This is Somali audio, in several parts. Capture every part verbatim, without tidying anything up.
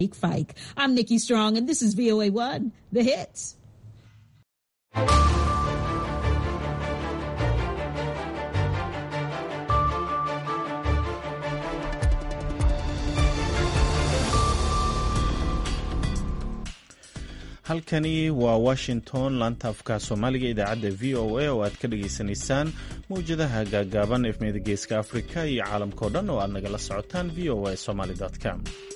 Fike. I'm Nikki Strong, and this is V O A one, The Hits. halkani waa Washington, laanta afka Soomaaliga, idaacadda V O A oo aad ka dhageysanaysaan mawjadaha gaagaaban ee efmiyada geeska Afrika iyo caalamka oo dhan oo aad nagala socotaan v o a somali dot com.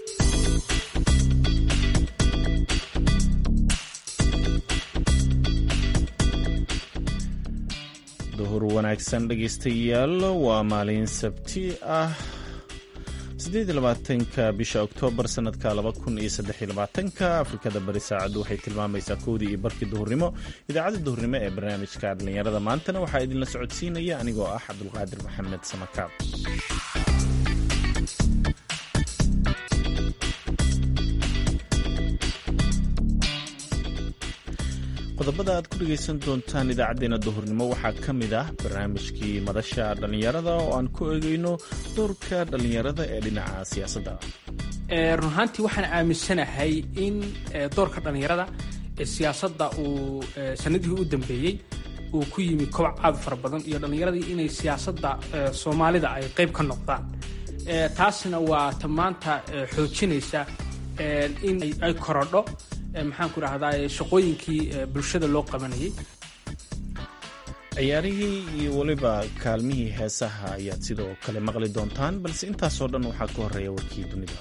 duhur wanaagsan dhegeystayaal, waa maalin Sabti ah sideed iyo labaatanka bisha Oktoobar sanadka laba kun iyo saddex iyo labaatanka. Afrikada bari saacadu waxay tilmaamaysaa kowdii iyo barkii duhurnimo. Idaacadda duhurnimo ee barnaamijka dhalinyarada maantana waxaa idinla socodsiinaya anigoo ah Cabdulqaadir Maxamed Samakaab. qodobada aad ku dhegaysan doontaan idaacadeena duhurnimo waxaa ka mid ah barnaamijkii madasha dhalinyarada oo aan ku eegayno doorka dhalinyarada ee dhinaca siyaasadda. run ahaantii waxaan aaminsanahay in doorka dhalinyarada ee siyaasadda uu sanadihii u dambeeyey uu ku yimi kobac aad fara badan iyo dhalinyaradii inay siyaasadda soomaalida ay qayb ka noqdaan. taasina waa ta maanta xoojinaysa in ay korodho maxaan ku rahdaa shaqooyinkii bulshada loo qabanayay. ciyaarihii iyo waliba kaalmihii heesaha ayaad sidoo kale maqli doontaan, balse intaasoo dhan waxaa ka horeeya warkii dunida.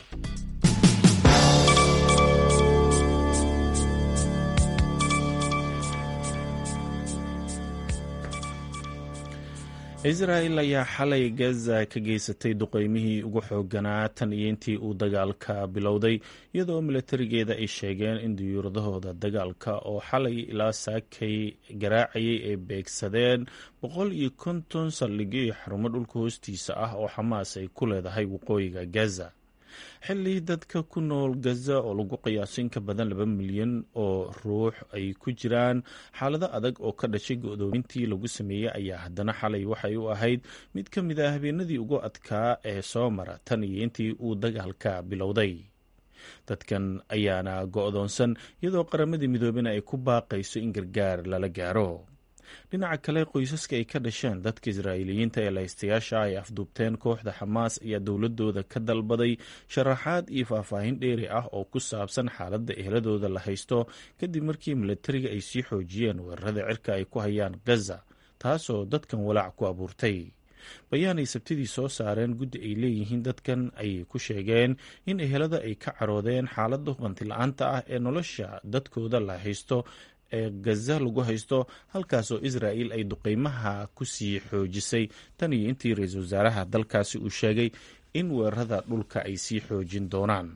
Israel ayaa xalay Gaza ka geysatay duqeymihii ugu xooganaa tan iyo intii uu dagaalka bilowday, iyadoo milatarigeeda ay sheegeen in diyuuradahooda dagaalka oo xalay ilaa saakay garaacayay ay beegsadeen boqol iyo konton saldhigyo iyo xarumo dhulka hoostiisa ah oo Xamaas ay ku leedahay waqooyiga Gaza. xilli dadka ku nool Gaza oo lagu qiyaaso in ka badan laba milyan oo ruux ay ku jiraan xaalado adag oo ka dhashay go'doomintii lagu sameeyey, ayaa haddana xalay waxay u ahayd mid ka mid ah habeenadii ugu adkaa ee soo mara tan iyo intii uu dagaalka bilowday. dadkan ayaana go'doonsan iyadoo qaramadii midoobena ay ku baaqayso in gargaar lala gaaro. dhinaca kale, qoysaska ay ka dhasheen dadka Israa'iiliyiinta ee laystayaasha ay afduubteen kooxda Xamaas ayaa dowladooda ka dalbaday sharaxaad iyo faahfaahin dheeri ah oo ku saabsan xaaladda ehladooda la haysto kadib markii milatariga ay sii xoojiyeen weerarada cirka ay ku hayaan Gaza, taasoo dadkan walaac ku abuurtay. bayaan ay Sabtidii soo saareen guddi ay leeyihiin dadkan ayay ku sheegeen in ehelada ay ka caroodeen xaaladda hubanti la-aanta ah ee nolosha dadkooda la haysto ee Gaza lagu haysto, halkaasoo Israa'iil ay duqeymaha ku sii xoojisay tan iyo intii ra-iisul wasaaraha dalkaasi uu sheegay in weerarada dhulka ay sii xoojin doonaan.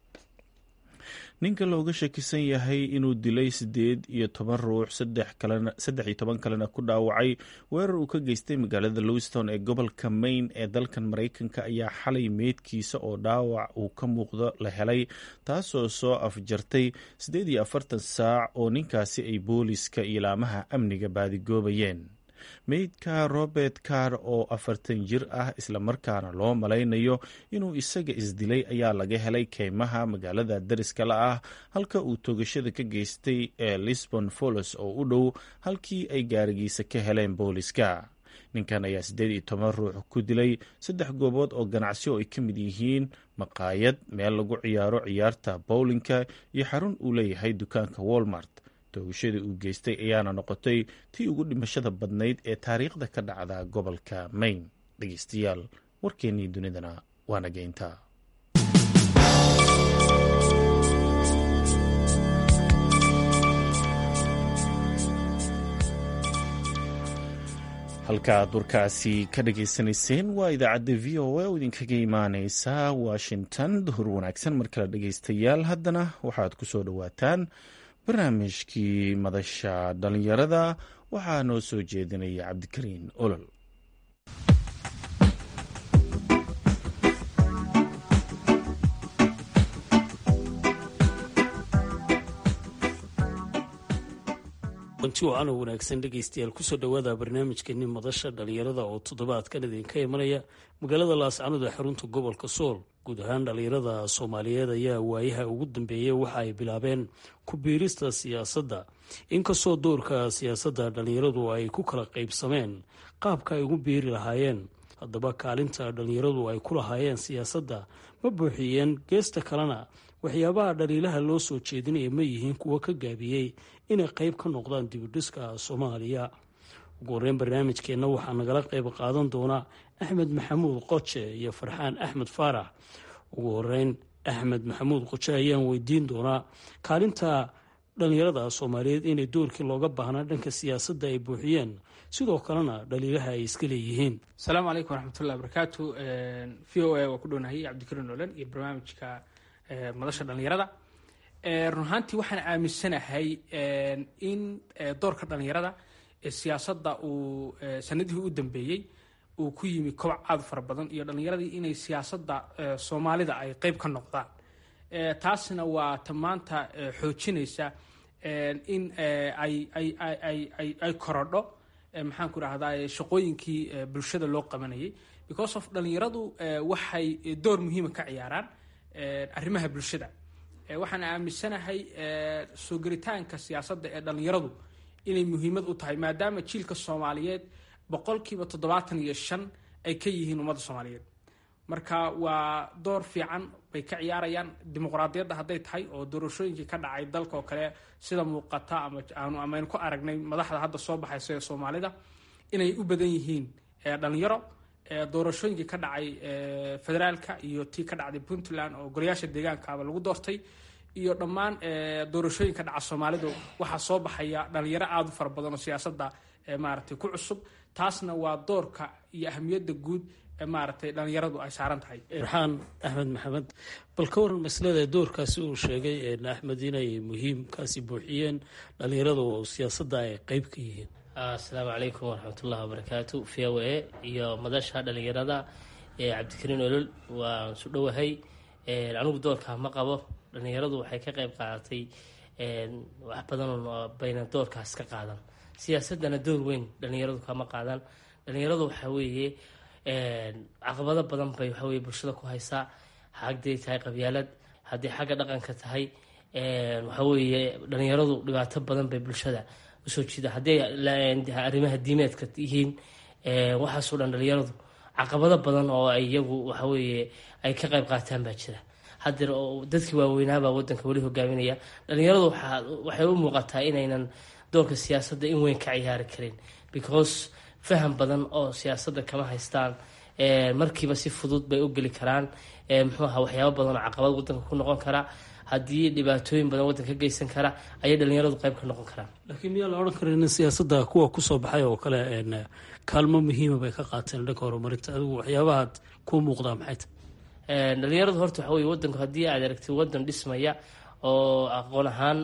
ninka looga shakisan yahay inuu dilay sideed iyo toban ruux saddex iyo toban kalena ku dhaawacay weerar uu ka geystay magaalada Lewiston ee gobolka Maine ee dalkan Maraykanka ayaa xalay meydkiisa oo dhaawac uu ka muuqdo la helay, taasoo soo afjartay siddeed iyo afartan saac oo ninkaasi ay booliska iyo laamaha amniga baadigoobayeen. meydka Robert Carr oo afartan jir ah islamarkaana loo malaynayo inuu isaga isdilay ayaa laga helay keymaha magaalada dariska la ah halka uu toogashada ka geystay ee Lisbon Falls oo u dhow halkii ay gaarigiisa ka heleen booliska. ninkan ayaa siddeed iyo toban ruux ku dilay saddex goobood oo ganacsi oo ay ka mid yihiin maqaayad, meel lagu ciyaaro ciyaarta bowlinka iyo xarun uu leeyahay dukaanka Walmart. toogashadii uu geystay ayaana noqotay tii ugu dhimashada badnayd ee taariikhda ka dhacda gobolka Maine. dhegeystayaal, warkeennii dunidana waa nageynta. halkaaad warkaasi ka dhageysanayseen waa idaacadda V O A oo idinkaga imaaneysa Washington. duhur wanaagsan mar kale dhegeystayaal, haddana waxaad ku soo dhowaataan barnaamijkii madasha dhalinyarada. waxaa noo soo jeedinaya Cabdikariin Olol. runti oo ana wanaagsan dhegaystayaal kusoo dhawaada barnaamijkeeni madasha dhalinyarada oo toddobaadkan idinka imanaya magaalada laascanood ee xarunta gobolka sool. guud ahaan dhalinyarada soomaaliyeed ayaa waayaha ugu dambeeyay waxa ay bilaabeen ku biirista siyaasadda, inkastoo doorka siyaasadda dhalinyaradu ay ku kala qaybsameen qaabka ay ugu biiri lahaayeen. haddaba kaalinta dhalinyaradu ay ku lahaayeen siyaasadda ma buuxiyeen? geesta kalena waxyaabaha dhaliilaha loo soo jeedinaya ma yihiin kuwo ka gaabiyey inay qayb ka noqdaan dibudhiska soomaaliya? ugu horeyn barnaamijkeenna waxaa nagala qayb qaadan doona axmed maxamuud qoje iyo farxaan axmed faarax. ugu horeyn axmed maxamuud qoje ayaan weydiin doonaa kaalinta dhalinyarada soomaaliyeed inay doorkii looga baahnaa dhanka siyaasadda ay buuxiyeen, sidoo kalena dhaliilaha ay iska leeyihiin. asalaamu calaykum waraxmatullahi wabarakaatu. v o a waa ku dhownahay cabdikariin noolan iyo barnaamijka madasha dhalinyarada. run ahaantii waxaan aaminsanahay in doorka dhalinyarada ee siyaasadda uu sanadihii u dambeeyey uu ku yimi kobac aad fara badan iyo dhalinyaradii inay siyaasadda soomaalida ay qeyb ka noqdaan. taasina waa ta maanta xoojinaysa in ay korodho maxaan ku rahdaa shaqooyinkii bulshada loo qabanayay, because of dhalinyaradu waxay door muhiima ka ciyaaraan arrimaha bulshada. waxaan aaminsanahay soo gelitaanka siyaasadda ee dhalinyaradu inay muhiimad u tahay, maadaama jiilka soomaaliyeed boqolkiiba toddobaatan iyo shan ay ka yihiin ummadda soomaaliyeed. marka waa door fiican bay ka ciyaarayaan dimuqraadiyadda hadday tahay, oo doorashooyinkii ka dhacay dalka oo kale sida muuqata ama amaynu ku aragnay madaxda hadda soo baxaysa ee soomaalida inay u badan yihiin dhalinyaro. doorashooyinkii ka dhacay federaalka iyo tii ka dhacday puntland oo golayaasha deegaankaaba lagu doortay, iyo dhammaan doorashooyinka dhaca soomaalidu waxaa soo baxaya dhalinyaro aada u fara badan oo siyaasadda maaragtay ku cusub. taasna waa doorka iyo ahamiyadda guud ee maaragtay dhalinyaradu ay saaran tahay. farxaan axmed maxamed, bal ka waran maslada doorkaasi uu sheegay axmed inay muhiimkaasi buuxiyeen dhalinyaradu oo siyaasadda ay qeyb ka yihiin. asalaamu calaykum waraxmatullahi wabarakaatu. v o a iyo madasha dhalinyarada ee cabdikariin olol waan su dhowahay. anigu doorkaa ma qabo. dhalinyaradu waxay ka qeyb qaadatay wax badan bayna doorkaas ka qaadan. siyaasaddana door weyn dhalinyaradu kama qaadan. dhalinyaradu waxaa weeye caqabado badan bay waxaweye bulshada ku haysaa, hadday tahay qabyaalad, hadday xagga dhaqanka tahay. waxaweeye dhalinyaradu dhibaato badan bay bulshada usoo jiida, hadday arrimaha diimeedka yihiin. waxaasoo dhan dhalinyaradu caqabado badan oo ay iyagu waxaweeye ay ka qayb qaataan baa jira. hadeer oo dadkii waaweynaabaa wadanka weli hogaaminaya. dhalinyaradu waxay u muuqataa inaynan doorka siyaasadda in weyn ka ciyaari karin, because faham badan oo siyaasadda kama haystaan. markiiba si fudud bay u geli karaan muxuu ahaa waxyaabo badan oo caqabad wadanka ku noqon kara, haddii dhibaatooyin badan wadanka ka geysan kara ayay dhalinyaradu qayb ka noqon karaan. laakiin miyaa la odhan kara in siyaasadda kuwa kusoo baxay oo kale kaalmo muhiima bay ka qaateen dhanka horumarinta? adigu waxyaabahaad kuu muuqdaa maxay tahay? dhalinyaradu horta waxa weye wadanku haddii aad aragtid wadan dhismaya oo aqoon ahaan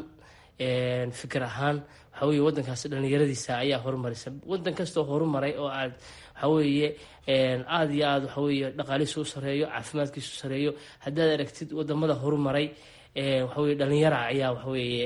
fikir ahaan waxaweye wadankaasi dhalinyaradiisa ayaa horumarisa. wadan kastoo horumaray oo aad waxaweeye aada iyo aada waxaweye dhaqaalihiisu u sareeyo, caafimaadkiisu sareeyo, haddaad aragtid wadamada horumaray waxaweye dhalinyara ayaa waxaweye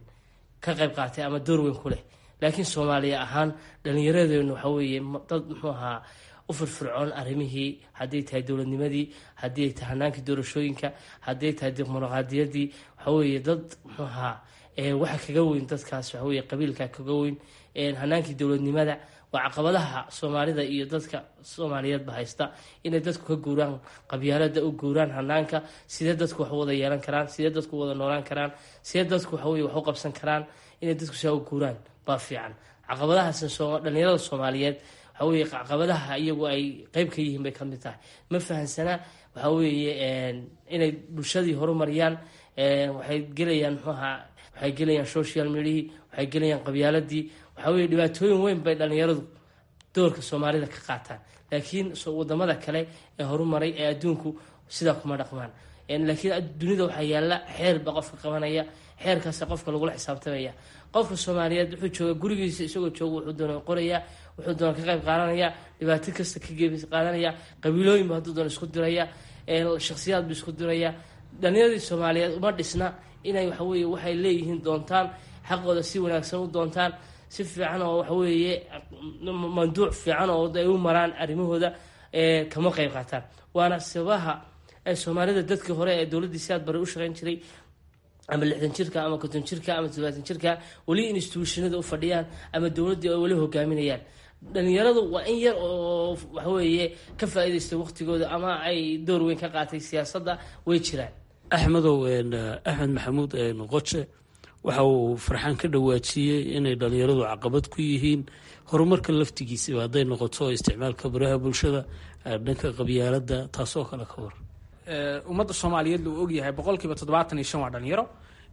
ka qayb qaatay ama door weyn ku leh. laakiin soomaaliya ahaan dhalinyaradeenu waxaweye dad muxuu ahaa u firfircoon arrimihii, hadday tahay dowladnimadii, haddii ay tahay hanaankii doorashooyinka, hadday tahay dimuqraadiyadii. waxaweeye dad muxuu ahaa waxa kaga weyn dadkaas waxaweye qabiilka kaga weyn hanaankii dowladnimada. waa caqabadaha soomaalida iyo dadka soomaaliyeedba haysta, inay dadku ka guuraan qabyaalada, u guuraan hanaanka, sidee dadku wax wada yeelan karaan, sidee dadku wada noolaan karaan, sidee dadku waxaweye wax u qabsan karaan, inay dadku sidaa u guuraan baa fiican. caqabadahaas dhalinyarada soomaaliyeed waxaweye caqabadaha iyagu ay qeyb ka yihiin bay kamid tahay. ma fahansana waxaweeye inay bulshadii horumariyaan. waxay gelayaan muxuu ahaa waxay gelayaan social mediahii, waxay gelayaan qabyaaladii. waxaweye dhibaatooyin weyn bay dhalinyaradu doorka soomaalida ka qaataan. laakiin wadamada kale ee horumaray ee adduunku sidaa kuma dhaqmaan. laakiin dunida waxaa yaala xeer ba qofka qabanaya, xeerkaasa qofka lagula xisaabtamaya. qofka soomaaliyeed wuxuu jooga gurigiisa, isagoo jooga wuxuu doona qoraya, wuxuu doona ka qayb qaadanaya, dhibaato kasta ka geeb qaadanaya, qabiilooyinba hadduu doona isku diraya, shakhsiyaadbu isku diraya. dhalinyaradii soomaaliyeed uma dhisna inay waxaweye waxay leeyihiin doontaan, xaqooda si wanaagsan u doontaan, si fiican oo waxa weeye manduuc fiican oo ay u maraan arrimahooda kama qayb qaataan. waana sababaha ay soomaalida dadkii hore ee dowladdii siyaad bare u shaqayn jiray ama lixdan jirka ama konton jirka ama todobaatan jirka weli institutionada u fadhiyaan ama dowladdii ay weli hogaaminayaan. dhalinyaradu waa in yar oo waxaweeye ka faa'iidaystay waqtigooda ama ay door weyn ka qaatay siyaasadda way jiraan. axmedow axmed maxamuud qoje waxa uu farxaan ka dhawaajiyey inay dhalinyaradu caqabad ku yihiin horumarka laftigiisaba hadday noqoto isticmaalka baraha bulshada, dhanka qabyaalada, taasoo kale ka war. ummadda soomaaliyeed luu ogyahay boqolkiiba toddobaatan iyo shan waa dhalinyaro.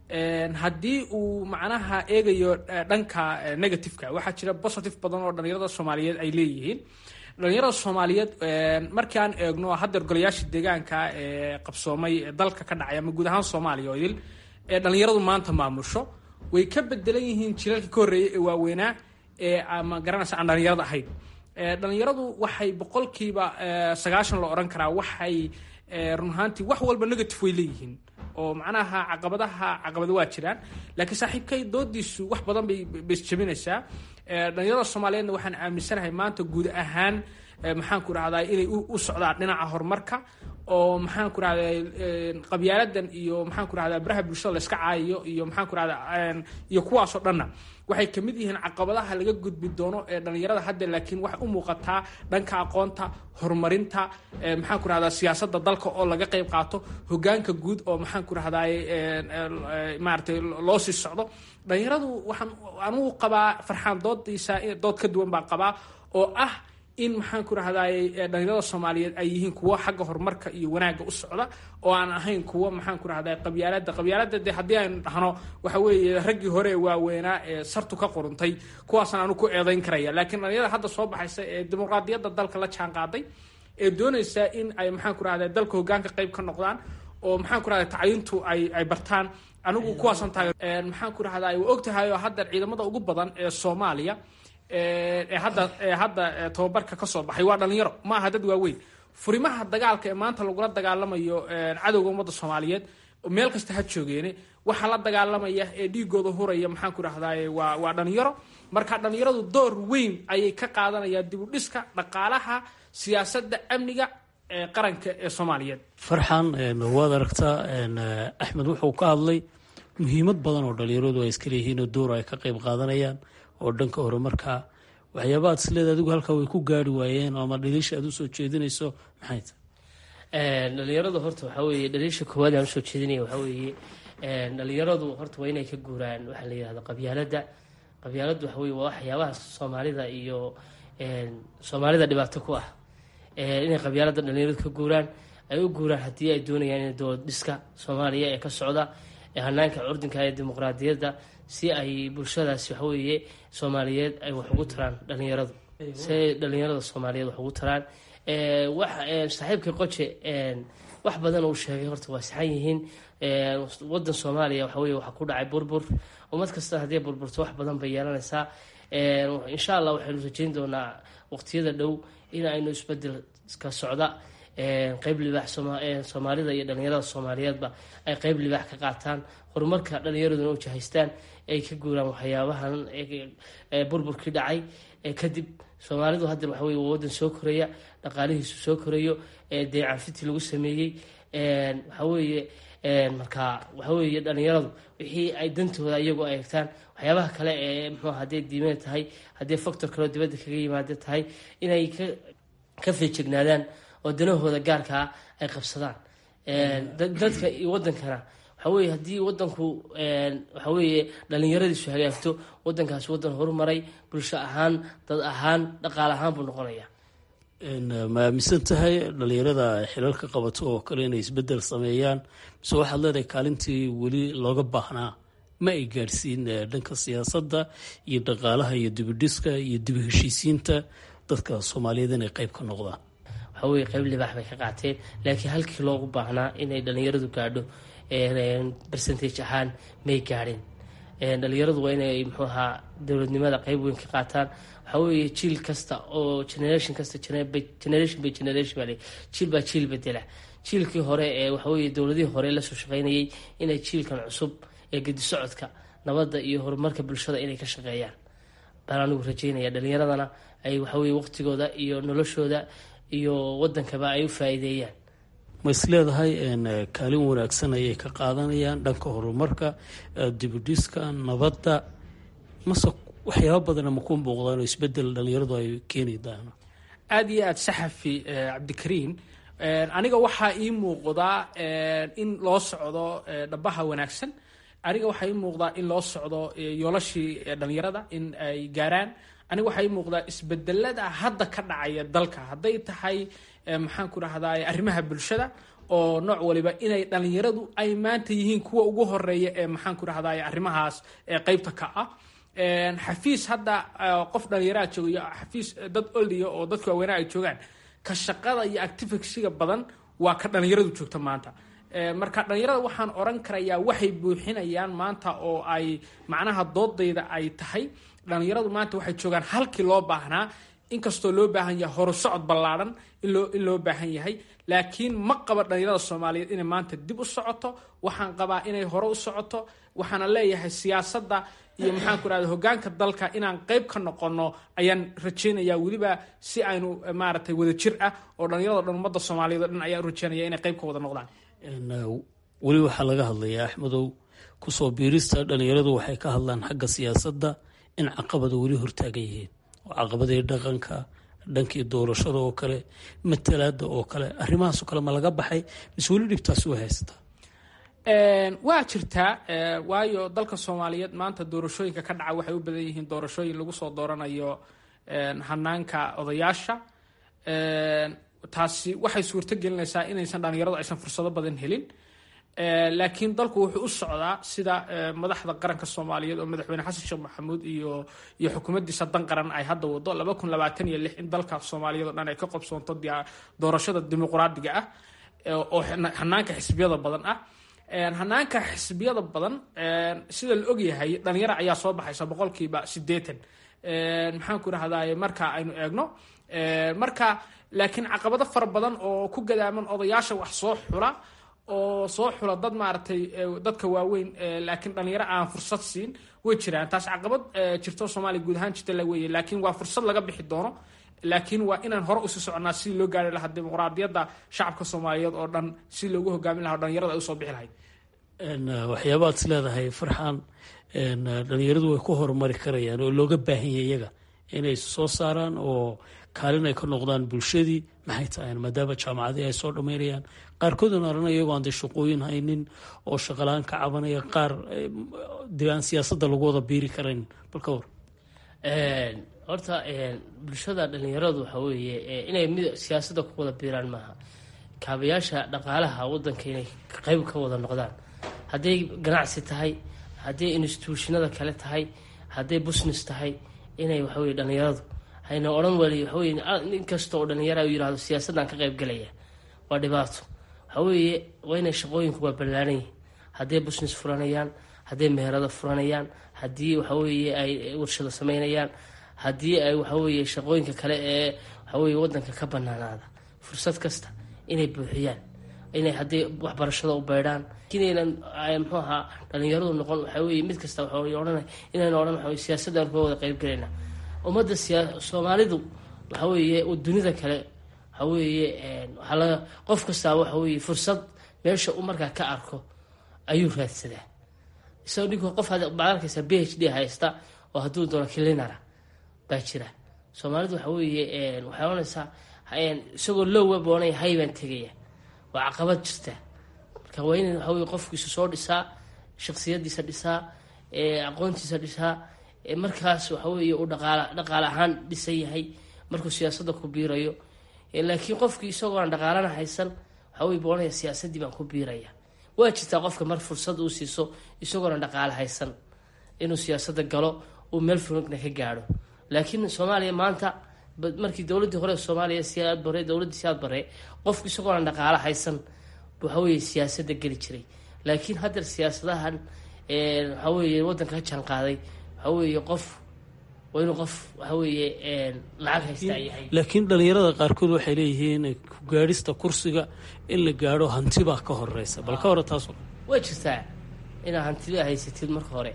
haddii uu macnaha eegayo dhanka negativeka waxaa jira positive badan oo dhalinyarada soomaaliyeed ay leeyihiin. dhalinyarada soomaaliyeed markii aan eegno haddeer golayaasha deegaanka ee qabsoomay dalka ka dhacay ama guud ahaan soomaaliya oo idil ee dhalinyaradu maanta maamusho way ka bedelan yihiin jilalka ka horreeyay ee waaweynaa ee ama garanaysa aan dhalinyarada ahayn. dhalinyaradu waxay boqolkiiba sagaashan la odhan karaa waxay run ahaantii wax walba negative way leeyihiin oo macnaha caqabadaha caqabado waa jiraan, laakiin saaxiibkay doodiisu wax badan bay besjabinaysaa. dhalinyarada soomaaliyeedna waxaan aaminsanahay maanta guud ahaan maxaan ku rahdaa inay u socdaan dhinaca horumarka oo maxaan ku rahdaa qabyaaladan iyo maxaan ku rahdaa baraha bulshada la iska caayiyo iyo maxaan ku rahdaa iyo kuwaasoo dhanna waxay ka mid yihiin caqabadaha laga gudbi doono ee dhalinyarada hadda, laakiin waxay u muuqataa dhanka aqoonta, horumarinta, maxaan ku rahdaa siyaasadda dalka oo laga qayb qaato, hogaanka guud oo maxaan ku rahdaa maaragtay loo sii socdo. dhalinyaradu waxaan anugu qabaa farxaan doodiisa dood ka duwan baa qabaa oo ah in maxaan ku rahdaay dhalinyarada soomaaliyeed ay yihiin kuwo xagga horumarka iyo wanaagga u socda oo aan ahayn kuwo maxaan ku rahdaay qabyaalada qabyaalada de haddii aynu dhahno waxa weeye raggii hore waaweynaa ee sartu ka quruntay kuwaasna aanu ku eedayn karaya. laakiin dhalinyarada hadda soo baxaysa ee dimuqraadiyadda dalka la jaan qaaday ee doonaysa in ay maxaan ku rahdaay dalka hogaanka qayb ka noqdaan oo maxaan ku rahdaay tacliintu ay ay bartaan, anigu kuwaasan taageer. maxaan ku rahdaay waa ogtahay oo hadda ciidamada ugu badan ee Soomaaliya ee hadda ee hadda tababarka ka soo baxay waa dhalinyaro, ma aha dad waaweyn. furimaha dagaalka ee maanta lagula dagaalamayo cadowga ummadda Soomaaliyeed meel kasta ha joogeene waxaa la dagaalamaya ee dhiigooda huraya maxaan ku rahdaay waa waa dhalinyaro. marka dhalinyaradu door weyn ayay ka qaadanayaan dib u dhiska dhaqaalaha, siyaasadda, amniga ee qaranka ee Soomaaliyeed. farxan waad aragtaa axmed wuxuu ka hadlay muhiimad badan oo dhalinyaradu ay iska leeyihiin oo door ay ka qayb qaadanayaan oo dhanka horumarka. waxyaabaha ad isleeda adigu halkaa way ku gaari waayeen ama dhaliisha aad usoo jeedinayso maxay tahay? dhalinyaradu horta waxaa weeye dhaliisha koowaad aan usoo jeedinaya waxaa weeye dhalinyaradu horta waa inay ka guuraan waxaa la yihahda qabyaalada. qabyaaladu waxa weye waa waxyaabaha soomaalida iyo soomaalida dhibaato ku ah, inay qabyaalada dhalinyaradu ka guuraan ay u guuraan haddii ay doonayaan in dowlad dhiska soomaaliya ee ka socda ee hanaanka curdinka ee dimuqraadiyadda si ay bulshadaasi waxaweeye soomaaliyeed ay wax ugu taraan dhalinyaradu si ay dhalinyarada soomaaliyeed wax ugu taraan. wax saaxiibkii qoje wax badan uu sheegay horta waa saxan yihiin. wadan Soomaaliya waxaweye waxaa ku dhacay burbur, ummad kasta haddii burburto wax badan bay yeelanaysaa. insha allah waxaynu rajeyn doonaa waqtiyada dhow in aynu isbedel ka socda qeyb libaax soomaalida iyo dhalinyarada soomaaliyeedba ay qeyb libaax ka qaataan horumarka dhalinyaraduna u jahaystaan ay ka guuraan waxyaabahan burburkii dhacay. kadib soomaalidu hadda waxa weye waa wadan soo koraya, dhaqaalihiisu soo korayo, deecanfiti lagu sameeyey. waxa weeye marka waxa weeye dhalinyaradu wixii ay dantooda iyagu ay egtaan waxyaabaha kale ee muxuu hadday diimeed tahay, haddii factor kaleo dibadda kaga yimaada tahay, inay ka ka feejignaadaan oo danahooda gaarkaa ay qabsadaan. dadka iyo wadankana waxa weye haddii wadanku waxa weeye dhalinyaradiisu hagaagto wadankaasi wadan horumaray bulsho ahaan, dad ahaan, dhaqaal ahaan buu noqonaya. ma aaminsan tahay dhalinyarada xilalka qabato oo kale inay isbedel sameeyaan mise waxaad leedahay kaalintii weli looga baahnaa ma ay gaadhsiin dhanka siyaasadda iyo dhaqaalaha iyo dibidhiska iyo dib heshiisiinta dadka Soomaaliyeed inay qayb ka noqdaan? waxa weye qayb libaax bay ka qaateen, laakiin halkii loogu baahnaa inay dhalinyaradu gaadho percentage ahaan may gaadhin. dhalinyaradu waa inay muxuu ahaa dowladnimada qayb weyn ka qaataan. waxaa weeye jiil kasta oo generation kasta generation by generation baa jiil baa jiil bedela. jiilkii hore ee waxa weeye dowladihii hore lasoo shaqeynayay inay jiilkan cusub ee gedi socodka nabadda iyo horumarka bulshada inay ka shaqeeyaan. baan anigu rajeynaya dhalinyaradana ay waxaweye waqtigooda iyo noloshooda iyo wadankaba ay u faa'iideeyaan. ma is leedahay kaalin wanaagsan ayay ka qaadanayaan dhanka horumarka, dibudhiska, nabadda, mase waxyaaba badana ma ku muuqdaan oo isbedel dhalinyaradu ay keeni doonaan? aada iyo aada saxafi cabdikariin, aniga waxaa ii muuqdaa in loo socdo dhabaha wanaagsan. aniga waxaa ii muuqdaa in loo socdo yoolashii dhalinyarada in ay gaaraan. aniga waxaa ii muuqdaa isbedelada hadda ka dhacaya dalka, hadday tahay maxaan ku rahdaa arrimaha bulshada oo nooc waliba, inay dhalinyaradu ay maanta yihiin kuwa ugu horeeya ee maxaan ku rahdaa arrimahaas qeybta ka ah. xafiis hadda qof dhalinyaraa jooga, xafiis dad oldiya oo dadka waaweynaa ay joogaan, ka shaqada iyo activitisiga badan waa ka dhalinyaradu joogta maanta. marka dhalinyarada waxaan oran karayaa waxay buuxinayaan maanta oo ay macnaha doodayda ay tahay, dhalinyaradu maanta waxay joogaan halkii loo baahnaa, inkastoo loo baahan yahay horusocod ballaadhan in loo in loo baahan yahay, laakiin ma qaba dhalinyarada Soomaaliyeed inay maanta dib u socoto. waxaan qabaa inay hore u socoto. waxaana leeyahay siyaasadda iyo maxaan ku rahdaa hogaanka dalka inaan qayb ka noqono ayaan rajeynayaa, weliba si aynu maaragtay wada jir ah oo dhalinyarada dhan ummadda Soomaaliyeed oo dhan ayaan rajeynaya inay qayb ka wada noqdaan. weli waxaa laga hadlayaa Axmedow, kusoo biirista dhalinyaradu waxay ka hadlaan xagga siyaasadda in caqabada weli hortaagan yihiin, oo caqabadii dhaqanka, dhankii doorashada oo kale, matalaada oo kale, arrimahaas oo kale ma laga baxay mise weli dhibtaas u haysataa? waa jirtaa, waayo dalka Soomaaliyeed maanta doorashooyinka ka dhaca waxay u badan yihiin doorashooyin lagu soo dooranayo hanaanka odayaasha. taasi waxay suurto gelinaysaa inaysan dhalinyaradu aysan fursado badan helin. laakiin dalku wuxuu u socdaa sida madaxda qaranka Soomaaliyeed oo madaxweyne xasan sheekh maxamuud iyo iyo xukuumaddiisa dan qaran ay hadda wado laba kun labaatan iyo lix in dalka Soomaaliyeed oo dhan ay ka qabsoonto doorashada dimuqraadiga ah oo hanaanka xisbiyada badan ah. hanaanka xisbiyada badan sida la ogyahay dhalinyaro ayaa soo baxaysa boqolkiiba sideetan, maxaan ku rahdaa marka aynu eegno. marka laakiin caqabado fara badan oo ku gadaaman odayaasha wax soo xula oo soo xula dad maaragtay dadka waaweyn, laakiin dhalinyaro aan fursad siin way jiraan. taas caqabad jirto Soomaaliya guud ahaan jirta la weeye, laakiin waa fursad laga bixi doono. laakiin waa inaan hore usii soconaa si loo gaari lahaa dimuqraadiyadda shacabka Soomaaliyeed oo dhan, si loogu hogaamin lahaa dhalinyarada ay usoo bixi lahayd. waxyaabaad is leedahay Farxaan, dhalinyaradu way ku horumari karayaan oo looga baahan yahay iyaga inay soo saaraan oo kaalin ay ka noqdaan bulshadii, maxay tahay maadaama jaamacadii ay soo dhammaynayaan, qaarkoodna arana iyagoo aan dee shaqooyin haynin oo shaqalaan ka cabanaya, qaar dee aan siyaasadda lagu wada biiri karayn, bal ka war. horta bulshada dhalinyaradu waxa weeye inay mid siyaasadda ku wada biiraan maaha, kaabayaasha dhaqaalaha wadanka inay qayb ka wada noqdaan, hadday ganacsi tahay, hadday instituushinada kale tahay, hadday business tahay, inay waxaweye dhalinyaradu hayna odhan wali waxaweye nin kasta oo dhalinyara u yirahdo siyaasaddan ka qayb galaya waa dhibaato. waxaweeye waa inay shaqooyinku waa ballaaran yihiin, hadday business furanayaan, hadday meherada furanayaan, haddii waxaweeye ay warshado samaynayaan, haddii ay waxaweeye shaqooyinka kale ee waxaweye wadanka ka banaanaada, fursad kasta inay buuxiyaan, inay hadday waxbarashada u beydhaan, inaynan muxuu ahaa dhalinyaradu noqon waxaweye mid kasta waxa odhanay inayna odhan waxaweye siyaasaddan kuga wada qayb galayna. ummadda siyaa Soomaalidu waxaweeye dunida kale waxaweeye waxaa laga qof kastaa waxaweeye fursad meesha uu markaa ka arko ayuu raadsadaa. isagoo ninka qof baad arkaysa B H D haysta oo hadduu doono kilinara baa jira. Soomaalidu waxaweeye waxay oranaysaa isagoo low boonay haybaan tegaya, waa caqabad jirta. marka waa in waxaweeye qofkiisu soo dhisaa, shakhsiyadiisa dhisaa, aqoontiisa dhisaa, markaas waxaweeye uu dhaqaala dhaqaale ahaan dhisan yahay markuu siyaasadda ku biirayo. laakiin qofkii isagoo aan dhaqaalana haysan waxaweye boonaya siyaasaddii baan ku biiraya. waa jirtaa qofka mar fursad uu siiso isagoona dhaqaale haysan inuu siyaasadda galo uu meel fogna ka gaadho. laakiin Soomaaliya maanta markii dowladdii hore Soomaaliya siyaad bare dowladdii siyaad bare qofku isagoona dhaqaale haysan waxaweeye siyaasadda geli jiray. laakiin hadda siyaasadahan waxaweeye wadanka ka jaan qaaday waxaweeye qof waa inuu qof waxaweeye lacag haysta yahay. laakiin dhalinyarada qaarkood waxay leeyihiin ku gaadhista kursiga in la gaadho hanti baa ka horeysa, bal ka hore taas way jirtaa inaad hantida haysatid marka hore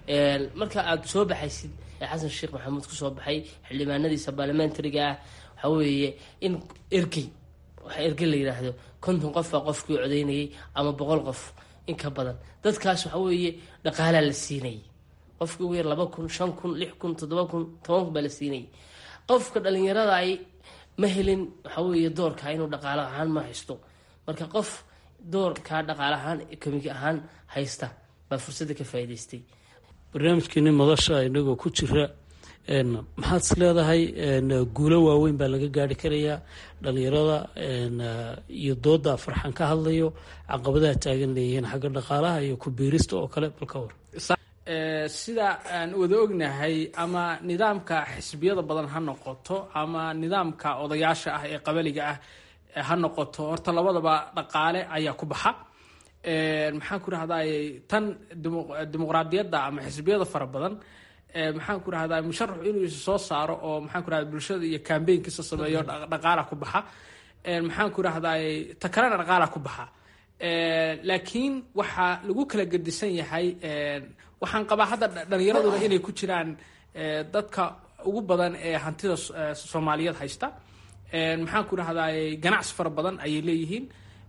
marka aad soo baxaysid xasan sheekh maxamuud kusoo baxay xildhibaanadiisa baarlamentariga ah waxaa weeye in ergey waxa ergey la yidhaahdo konton qof baa qofkii codeynayay ama boqol qof in ka badan dadkaas waxa weeye dhaqaalaa la siinayay qofkii ugu yar laba kun shan kun lix kun toddoba kun toban kun baa la siinayay qofka dhalinyarada ay ma helin waxa weeye doorka inuu dhaqaalo ahaan ma haysto marka qof doorkaa dhaqaale ahaan ekonomik ahaan haysta baa fursadda ka faa'iidaystay barnaamijkeeni madasha inagoo ku jira maxaad is leedahay guulo waaweyn baa laga gaari karayaa dhalinyarada iyo dooda farxan ka hadlayo caqabadaha taagan leeyihiin xagga dhaqaalaha iyo ku biirista oo kale balka war sida aan wada ognahay ama nidaamka xisbiyada badan ha noqoto ama nidaamka odayaasha ah ee qabaliga ah ha noqoto horta labadaba dhaqaale ayaa ku baxa maxaan ku rahday tan dimuqraadiyadda ama xisbiyada fara badan maxaan ku rahdaa musharaxu inuu is soo saaro oo maxaan ku rahdaa bulshada iyo kambeynkiisa sameeyo dhaqaala ku baxa maxaan ku rahday ta kalena dhaqaala ku baxa laakiin waxaa lagu kala gedisan yahay waxaan qabaa hadda dhalinyaraduna inay ku jiraan dadka ugu badan ee hantida soomaaliyeed haysta maxaan ku rahday ganacsi fara badan ayay leeyihiin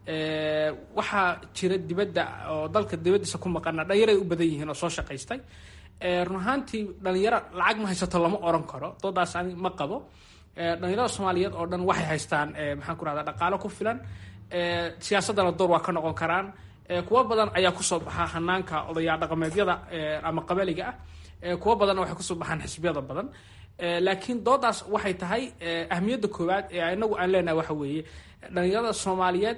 waxaa jira dibadda oo dalka dibaddiisa ku maqana dhalinyarada u badan yihiin oo soo shaqaystay run ahaantii dhalinyaro lacag ma haysato lama oran karo doodaas ani ma qabo dhalinyarada soomaaliyeed oo dhan waxay haystaan maxaan ku rahdaa dhaqaalo ku filan siyaasaddana door waa ka noqon karaan kuwo badan ayaa kusoo baxa hanaanka odayaa dhaqameedyada ama qabaliga ah kuwo badanna waxay kusoo baxaan xisbiyada badan laakiin doodaas waxay tahay ahmiyadda koowaad ee inagu aan leenahay waxa weeye dhalinyarada soomaaliyeed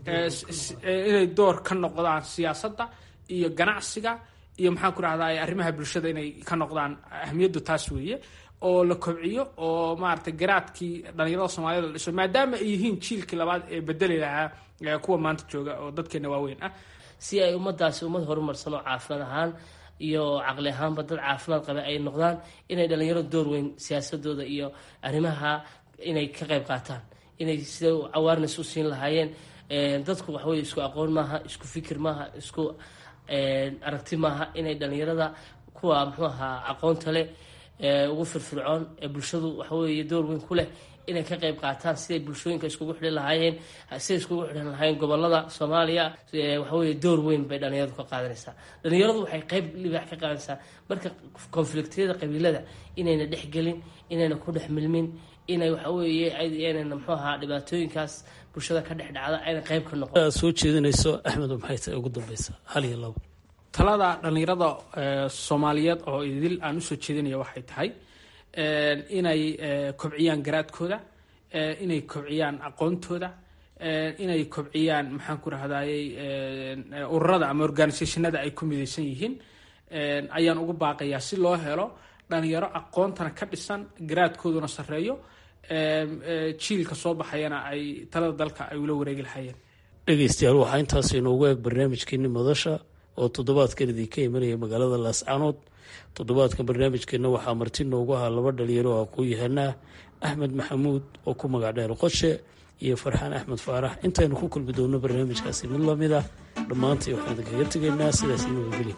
inay door ka noqdaan siyaasadda iyo ganacsiga iyo maxaan ku rahdaa arrimaha bulshada inay ka noqdaan ahmiyaddu taas weeye oo la kobciyo oo maaragtay garaadkii dhalinyarada soomaaliyeed la dhiso maadaama ay yihiin jiilkii labaad ee bedeli lahaa kuwa maanta jooga oo dadkeena waaweyn ah si ay ummadaasi ummad horumarsan oo caafimaad ahaan iyo caqli ahaanba dad caafimaad qaba ay noqdaan inay dhalinyaro door weyn siyaasadooda iyo arrimaha inay ka qayb qaataan inay sida awareness u siin lahaayeen dadku waxa weye isku aqoon maaha isku fikir maaha isku aragti maaha inay dhalinyarada kuwa muxuu ahaa aqoonta leh ugu firfircoon ee bulshadu waxa weeye door weyn ku leh inay ka qayb qaataan siday bulshooyinka iskugu xidhan lahaayeen siday iskugu xidhan lahaayeen gobolada soomaaliya waxa weeye door weyn bay dhalinyaradu ka qaadanaysaa dhalinyaradu waxay qayb libaax ka qaadanaysaa marka konfliktiyada qabiilada inayna dhexgelin inayna ku dhex milmin inay waxa weeye inayna muxuu ahaa dhibaatooyinkaas bulshada ka dhex dhacda ayna qayb ka noqon soo jeedinayso axmed maxay tahay ugu dambeysa hal iyo labo talada dhalinyarada soomaaliyeed oo idil aan usoo jeedinaya waxay tahay inay kobciyaan garaadkooda inay kobciyaan aqoontooda inay kobciyaan maxaan ku rahdayey ururada ama organisationada ay ku midaysan yihiin ayaan ugu baaqayaa si loo helo dhalinyaro aqoontana ka dhisan garaadkooduna sarreeyo jiilka soo baxayana ay talada dalka ay ula wareegi lahayeen dhegeystayaal waxaa intaas inoogu eeg barnaamijkeeni madasha oo toddobaadkan idinka imanaya magaalada laascaanood toddobaadkan barnaamijkeena waxaa marti noogu ahaa laba dhalinyaro oo aqoon-yahanaa axmed maxamuud oo ku magac dheer qoshe iyo farxaan axmed faarax intaynu ku kulmi doonno barnaamijkaasi mid lamid ah dhammaantii waxaan idinkaga tegaynaa sidaas nabadgelyo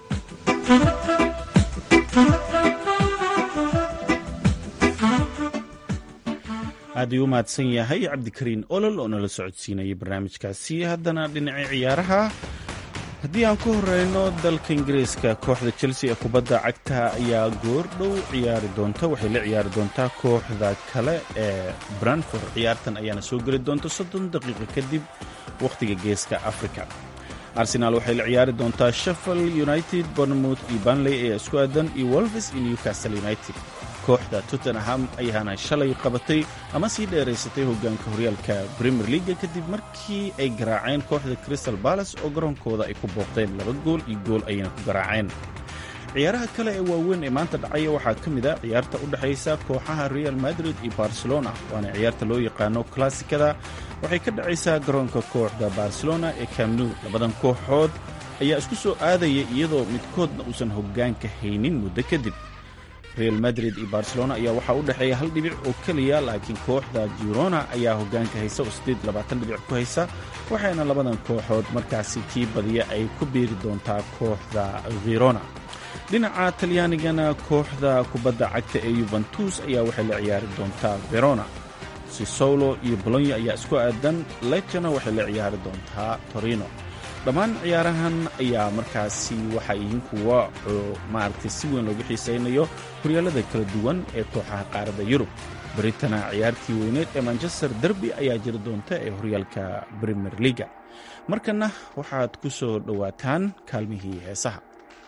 aad ayuu u mahadsan yahay cabdikariin olol oo nala socodsiinayay barnaamijkaasi haddana dhinacii ciyaaraha haddii aan ku horeyno dalka ingiriiska kooxda chelsea ee kubadda cagta ayaa goor dhow ciyaari doonta waxay la ciyaari doontaa kooxda kale ee branford ciyaartan ayaana soo geli doonta soddon daqiiqo kadib wakhtiga geeska africa arsenaal waxay la ciyaari doontaa sheffield united bournemouth iyo banley ee isku aadan iyo wolves iyo newcastle united kooxda tottenham ayaana shalay qabatay ama sii dheeraysatay hoggaanka horyaalka premier leaga kadib markii ay garaaceen kooxda crystal palace oo garoonkooda ay ku booqdeen laba gool iyo gool ayayna ku garaaceen ciyaaraha kale ee waaweyn ee maanta dhacaya waxaa ka mid a ciyaarta u dhexaysa kooxaha real madrid iyo barcelona waana ciyaarta loo yaqaano klassikada waxay ka dhacaysaa garoonka kooxda barcelona ee camnu labadan kooxood ayaa isku soo aadaya iyadoo midkoodna uusan hoggaanka haynin muddo kadib real madrid iyo barcelona ayaa waxaa u dhexeeya hal dhibic oo keliya laakiin kooxda girona ayaa hoggaanka haysa oo siddeed iyo labaatan dhibic ku haysa waxayna labadan kooxood markaasi kii badiya ay ku biiri doontaa kooxda girona dhinaca talyaanigana kooxda kubadda cagta ee yuventus ayaa waxay la ciyaari doontaa verona. sisolo iyo bolonya ayaa isku aadan, lechana waxay la ciyaari doontaa torino. dhammaan ciyaarahan ayaa markaasi waxay yihiin kuwa maaragtay si weyn loogu xiisaynayo horyaalada kala duwan ee kooxaha qaaradda yurub. baritana ciyaartii weyneed ee manchester derby ayaa jiri doonta ee horyaalka premier leaga. markana waxaad ku soo dhowaataan kaalmihii heesaha.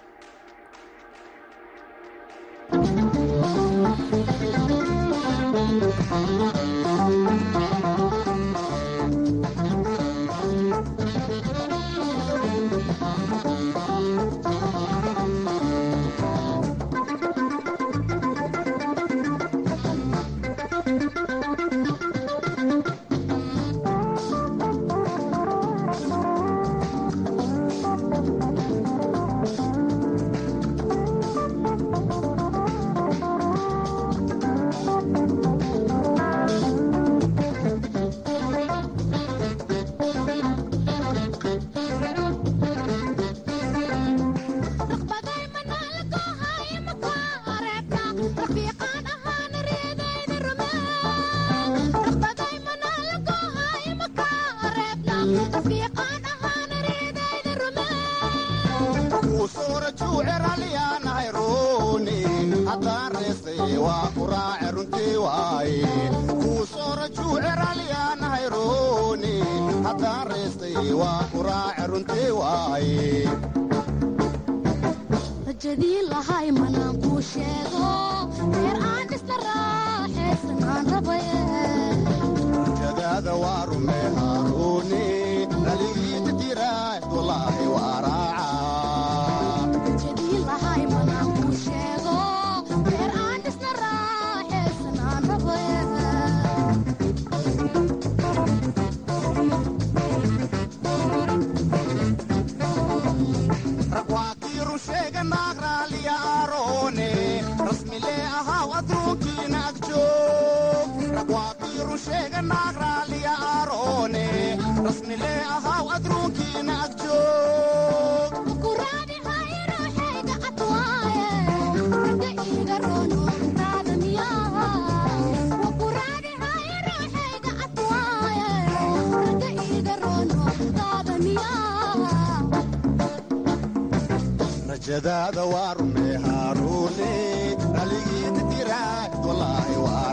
rajadaada waa rume haaruune dhaligiina diraad wallaahi waa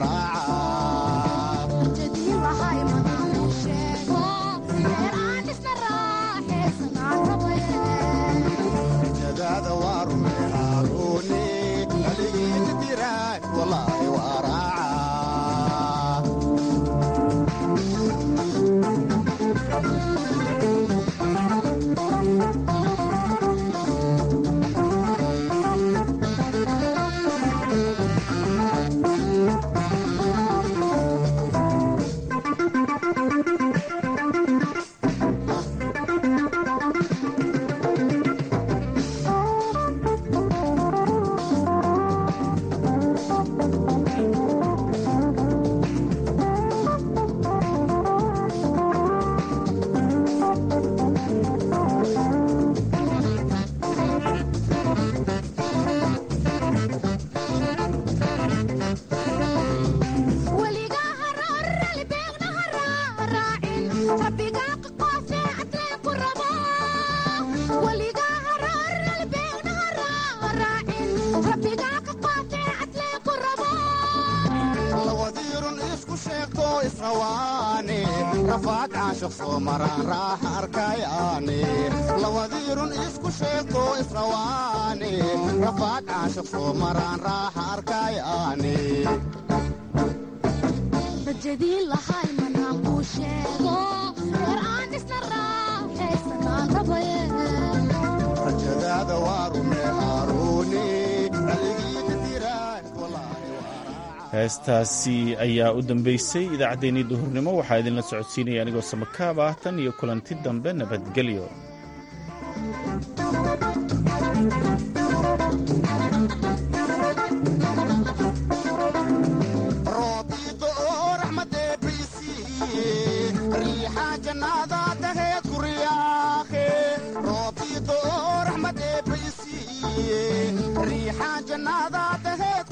raaca rajadaada waa rume haaruune dhaligiina diraad wallaahi waa raaca lawadirun isku sheeko israwaane rafaad caashaq soo maraan raaxa arkayaane rajadii lahay manaan kuu sheego reer aan isna raaxaysanaan rabaye rajadaada waa rume haaruune dhaligiina diraad heestaasi ayaa u dambaysay idaacaddeenii duhurnimo. waxaa idinla socodsiinaya anigoo samakaab ah. tan iyo kulanti dambe nabadgelyo. jannada riixaan jannaada daheed